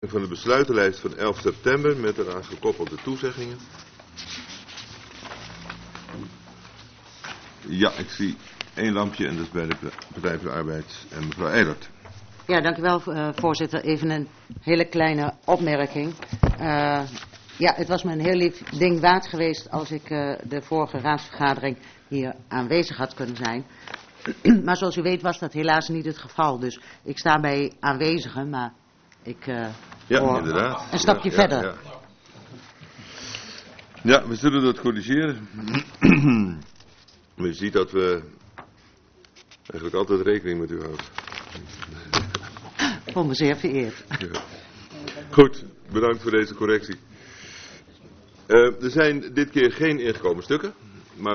Van de besluitenlijst van 11 september met eraan gekoppelde toezeggingen. Ja, ik zie één lampje en dat is bij de Partij voor de Arbeid en mevrouw Eilert. Ja, dank u wel, voorzitter. Even een hele kleine opmerking. Ja, het was me een heel lief ding waard geweest als ik de vorige raadsvergadering hier aanwezig had kunnen zijn. Maar zoals u weet was dat helaas niet het geval. Dus ik sta bij aanwezigen, maar ik ja, inderdaad. Een stapje verder. Ja, we zullen dat corrigeren. Maar je ziet dat we eigenlijk altijd rekening met u houden. Ik voel me zeer vereerd. Ja. Goed, bedankt voor deze correctie. Er zijn dit keer geen ingekomen stukken.